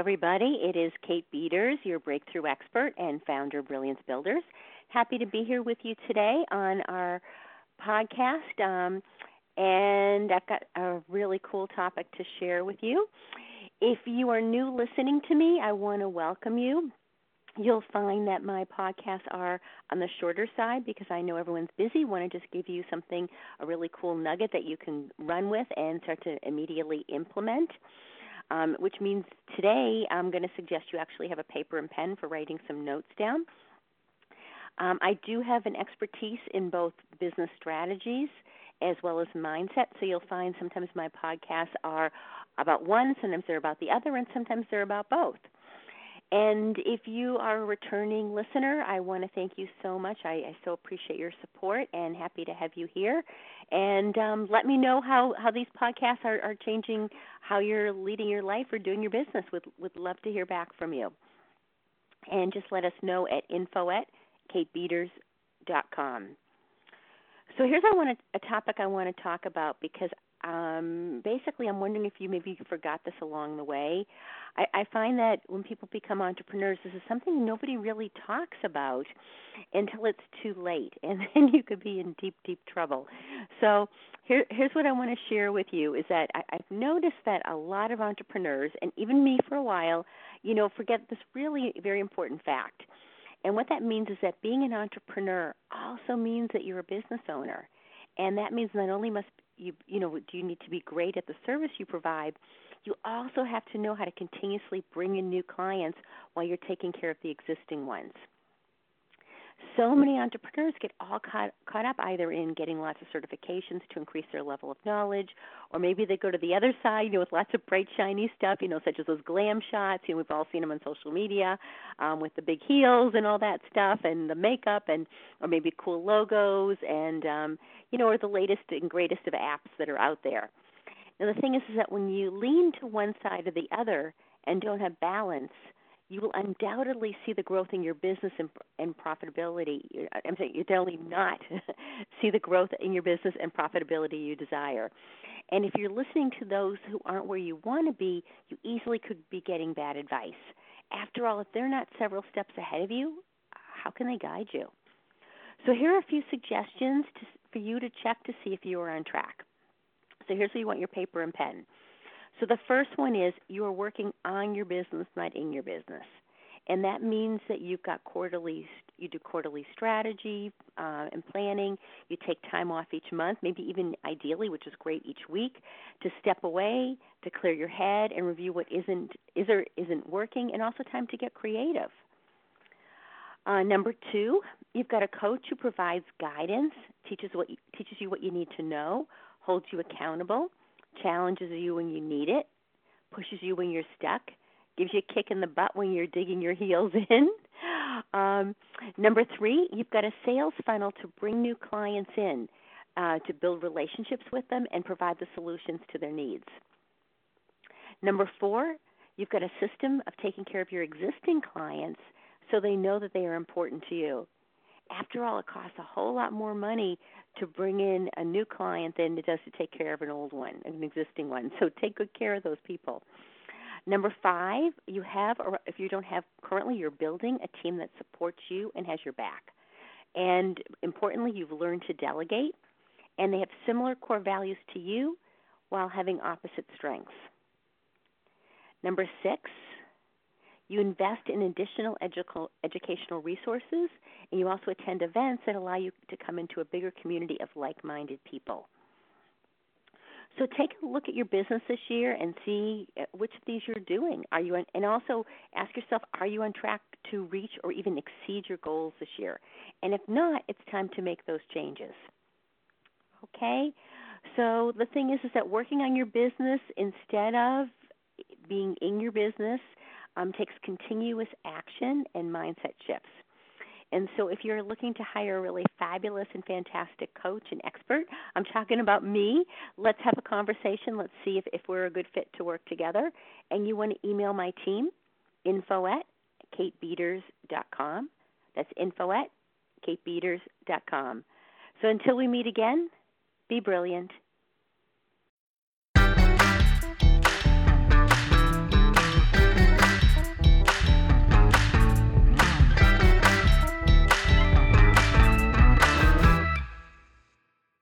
everybody. It is Kate Beaters, your breakthrough expert and founder of Brilliance Builders. Happy to be here with you today on our podcast, and I've got a really cool topic to share with you. If you are new listening to me, I want to welcome you. You'll find that my podcasts are on the shorter side because I know everyone's busy. I want to just give you something, a really cool nugget that you can run with and start to immediately implement, which means today I'm going to suggest you actually have a paper and pen for writing some notes down. I do have an expertise in both business strategies as well as mindset, so you'll find sometimes my podcasts are about one, sometimes they're about the other, and sometimes they're about both. And if you are a returning listener, I want to thank you so much. I so appreciate your support and happy to have you here. And let me know how these podcasts are changing how you're leading your life or doing your business. Would love to hear back from you. And just let us know at info@katebeaters.com. So here's a topic I want to talk about because basically I'm wondering if you maybe forgot this along the way. I find that when people become entrepreneurs, this is something nobody really talks about until it's too late, and then you could be in deep, deep trouble. So here's what I want to share with you is that I've noticed that a lot of entrepreneurs, and even me for a while, forget this really very important fact. And what that means is that being an entrepreneur also means that you're a business owner. And that means not only do you need to be great at the service you provide, you also have to know how to continuously bring in new clients while you're taking care of the existing ones. So many entrepreneurs get all caught up either in getting lots of certifications to increase their level of knowledge, or maybe they go to the other side, with lots of bright, shiny stuff, such as those glam shots. We've all seen them on social media with the big heels and all that stuff, and the makeup, or maybe cool logos, and or the latest and greatest of apps that are out there. Now, the thing is that when you lean to one side or the other and don't have balance, you will undoubtedly see the growth in your business and profitability. I'm saying you definitely not see the growth in your business and profitability you desire. And if you're listening to those who aren't where you want to be, you easily could be getting bad advice. After all, if they're not several steps ahead of you, how can they guide you? So here are a few suggestions for you to check to see if you are on track. So here's where you want your paper and pen. So the first one is you are working on your business, not in your business. And that means that you do quarterly strategy and planning. You take time off each month, maybe even ideally, which is great, each week, to step away, to clear your head and review what isn't working, and also time to get creative. Number 2, you've got a coach who provides guidance, teaches you what you need to know, holds you accountable, challenges you when you need it, pushes you when you're stuck, gives you a kick in the butt when you're digging your heels in. Number 3, you've got a sales funnel to bring new clients in, to build relationships with them and provide the solutions to their needs. Number 4, you've got a system of taking care of your existing clients so they know that they are important to you. After all, it costs a whole lot more money to bring in a new client than it does to take care of an existing one. So take good care of those people. Number 5, you have, or if you don't have currently, you're building a team that supports you and has your back. And importantly, you've learned to delegate, and they have similar core values to you while having opposite strengths. Number 6, you invest in additional educational resources, and you also attend events that allow you to come into a bigger community of like-minded people. So take a look at your business this year and see which of these you're doing. And also ask yourself, are you on track to reach or even exceed your goals this year? And if not, it's time to make those changes. Okay? So the thing is that working on your business instead of being in your business takes continuous action and mindset shifts. And so if you're looking to hire a really fabulous and fantastic coach and expert, I'm talking about me, let's have a conversation. Let's see if we're a good fit to work together. And you want to email my team, info@katebeaters.com. That's info@katebeaters.com. So until we meet again, be brilliant.